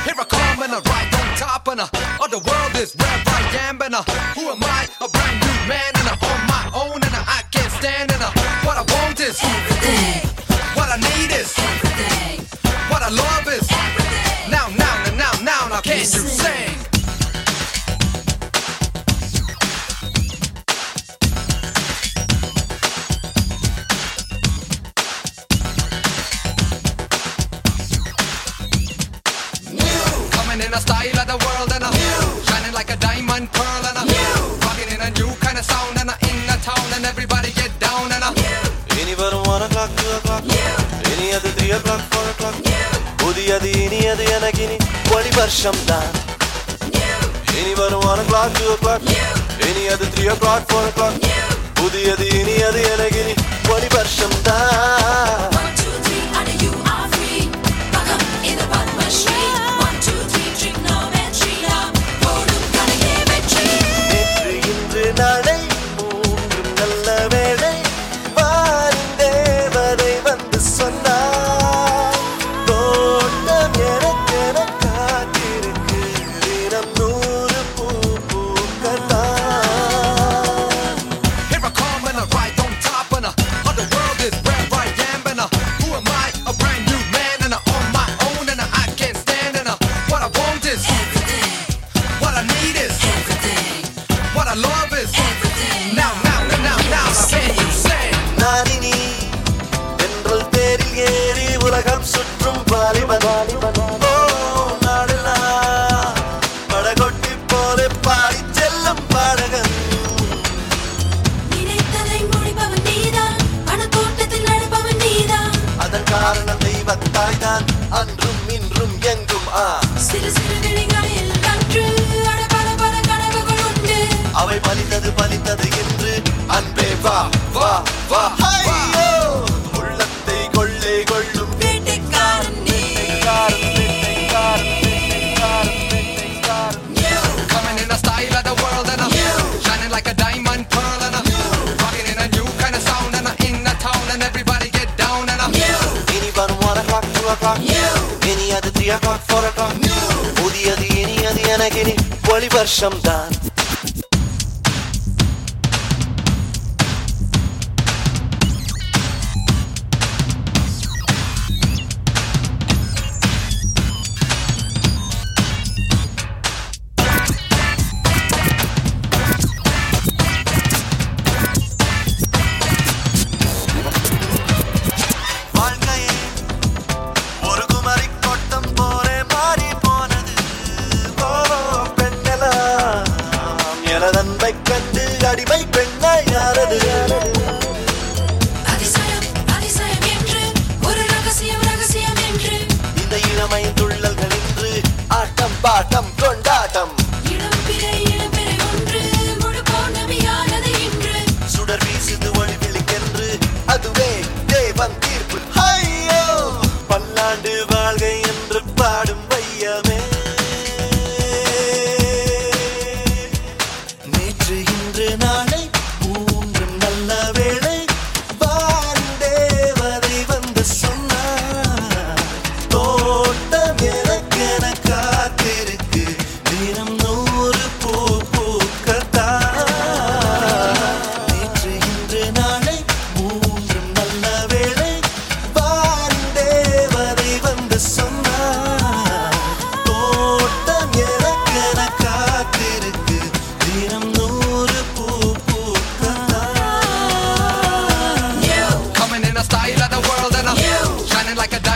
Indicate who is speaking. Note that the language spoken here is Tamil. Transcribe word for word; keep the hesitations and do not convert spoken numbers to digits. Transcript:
Speaker 1: Here I come and I ride on top and uh, all the world is where I am and uh, who am I? A brand new man and I'm on my own and uh, I can't stand and uh, what I want is
Speaker 2: everything.
Speaker 1: What I need is
Speaker 2: Everything.
Speaker 1: What I love is
Speaker 2: everything.
Speaker 1: Now, now, now, now, now, now can you sing? In a style of the world and a new. Shining like a diamond pearl and a new. Rocking in a new kind of sound and a in a town and everybody get down and a new.
Speaker 3: Any varum one o'clock, two o'clock, new. Any other three o'clock, four o'clock, new. Udiyadi any other yanagini, vali varsham daan. Any varum one o'clock, two o'clock, new. Any other three o'clock, four o'clock, new. Udiyadi any other yanagini, vali varsham daan.
Speaker 2: One, two, three, and you are free. Welcome in the Padma Shri.
Speaker 3: நாளை மூன்று நல்ல வேளை வாரும் தேவதை வந்து சொன்னார் தோட்டம் எனக்கென காத்திருக்கு தினம் நூறு பூ பூக்கத்தான்.
Speaker 1: Here I come and I ride on top and uh, all the world is where I am and uh, who am I? A brand new man and uh, on my own and uh, I can't stand and uh, what I want is
Speaker 2: everything.
Speaker 1: What I need is
Speaker 2: everything.
Speaker 1: What I love is
Speaker 2: everything.
Speaker 1: Now, now, now, now, now, can you sing?
Speaker 3: நாரினி என்றல் தேரில் ஏறி உலகம் சுற்றும் வாலிபன் ஓ நாடெல்லாம் படகொட்டி போல பாடி செல்லும் பாடகன்.
Speaker 2: நினைத்ததை முடிப்பவன் நீதான், பணத்தோட்டத்தில் நடப்பவன் நீதான்.
Speaker 3: அதன் காரணம் தெய்வத்தாய் தான் அன்றும் இன்றும் எங்கும் ஆ
Speaker 2: சிறு சிறு விழிகளில் அன்று அடபட பல கனவுகள் உண்டு.
Speaker 3: அவை பலித்தது பலித்தது என்று அன்பே வா வா வா ஐயோ உள்ளத்தை கொள்ளை கொள்ளும்
Speaker 2: வேட்டைக்காரன் நீ.
Speaker 1: Coming in a style of the world and uh, shining like a diamond pearl and uh, rocking in a new kind of sound and uh, in a town and everybody get down and uh,
Speaker 3: any one one o'clock two o'clock any other three o'clock four o'clock udiyadi any other yanagini vali varsham daan. நன்மை கண்டு அடிமை பெண்ணாய் யாரது
Speaker 2: அதிசயம் அதிசயம் என்று ஒரு ரகசியம் ரகசியம் என்று
Speaker 3: இந்த இளமை துள்ளல்கள் என்று ஆட்டம் பாட்டம் கொண்டாட்டம்
Speaker 2: இளம் பிறை இளம் பிறை ஒன்று முழு பௌர்ணமியானது இன்று
Speaker 3: சுடர் வீசுது ஒளி விழிக்கென்று அதுவே தேவன் தீர்ப்பு ஐயோ பல்லாண்டு வாழ்கை என்று பாடும் வையமே நாளை மூன்றும் நல்ல வேளை வாரும் தேவதை வந்து சொன்னார் தோட்டம் எனக்கென காத்திருக்கு தினம் நூறு பூ பூக்கத்தான். நேற்று இன்று நாளை மூன்றும் நல்ல வேளை வாரும் தேவதை வந்து சொன்னார் தோட்டம் எனக்கென காத்திருக்கு தினம்
Speaker 1: Coming in a style of the world and uh, shining like a